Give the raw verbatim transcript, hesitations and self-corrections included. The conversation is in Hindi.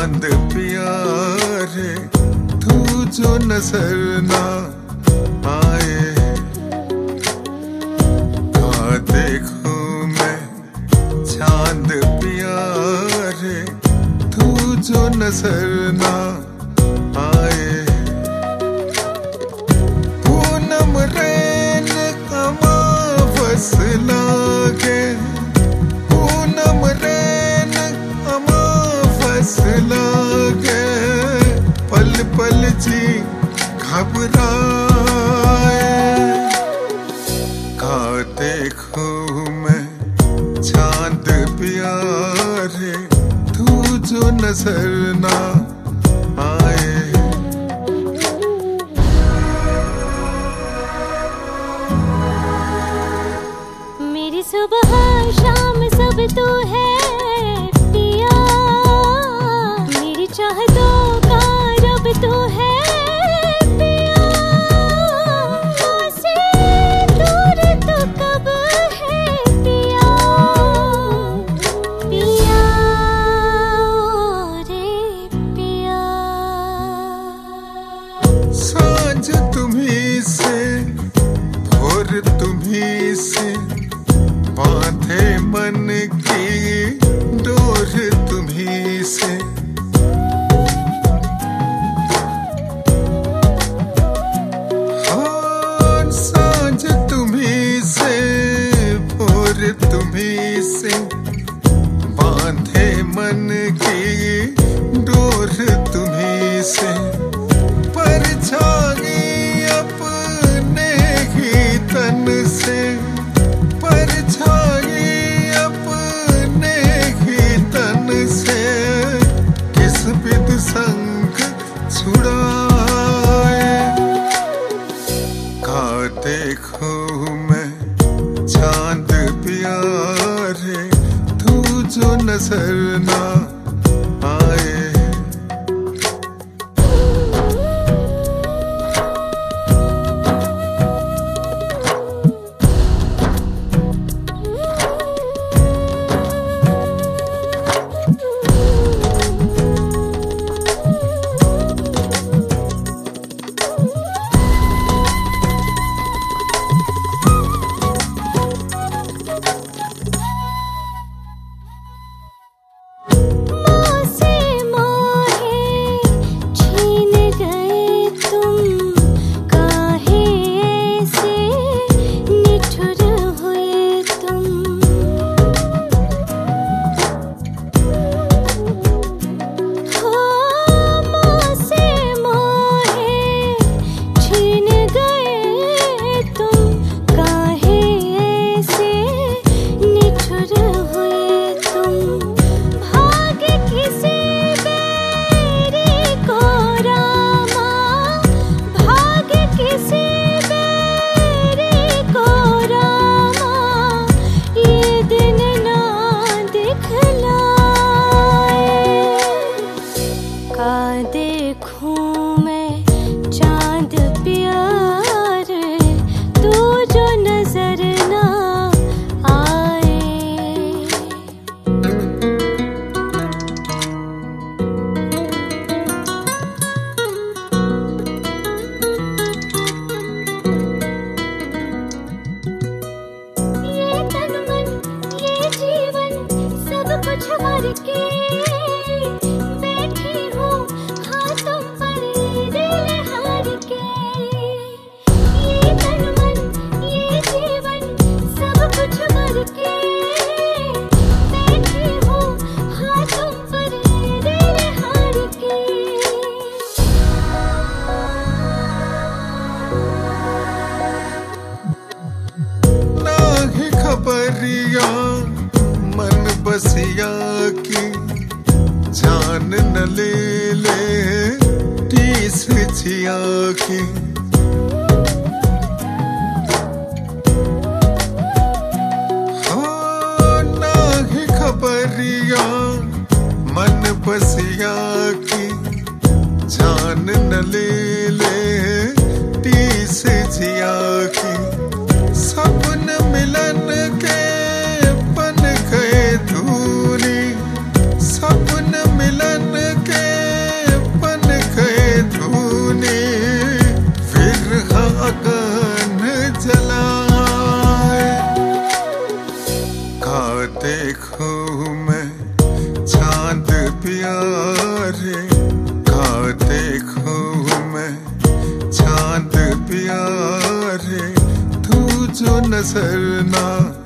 चांद पिया रे तू जो नजर ना आए, कहाँ देखूं मैं चांद पिया रे तू जो नजर ना आए। पूनम रैन अमावस लागे, पूनम रैन अमावस लागे, पल पल जी घबराए। कहाँ देखूं मैं चांद पिया रे तू जो नजर ना आए। मेरी सुबह शाम सब तू है पिया, मेरी चाहतों का रब तू है पिया। मुझसे दूर तो कब है पिया, पिया रे पिया। सांझ तुम्ही से भोर तुम्ही से, बांधे मन की डोर तुम्ही से। हाँ सांझ तुम्ही से भोर तुम्ही से, बांधे मन की डोर तुम्ही से। परछाई अपने ही तन से, परछाई अपने ही तन से, किस विध संग छुड़ाए। कहाँ देखूं मैं चांद पिया रे तू जो नजर ना आए। खबरिया मन बसिया की, जान न ले ले टीस जिया की। हाँ ना ही खबरिया मन बसिया की, जान न ले ले टीस जिया की। सपन मिलन के बन गए धूनी, सपन मिलन के नजर ना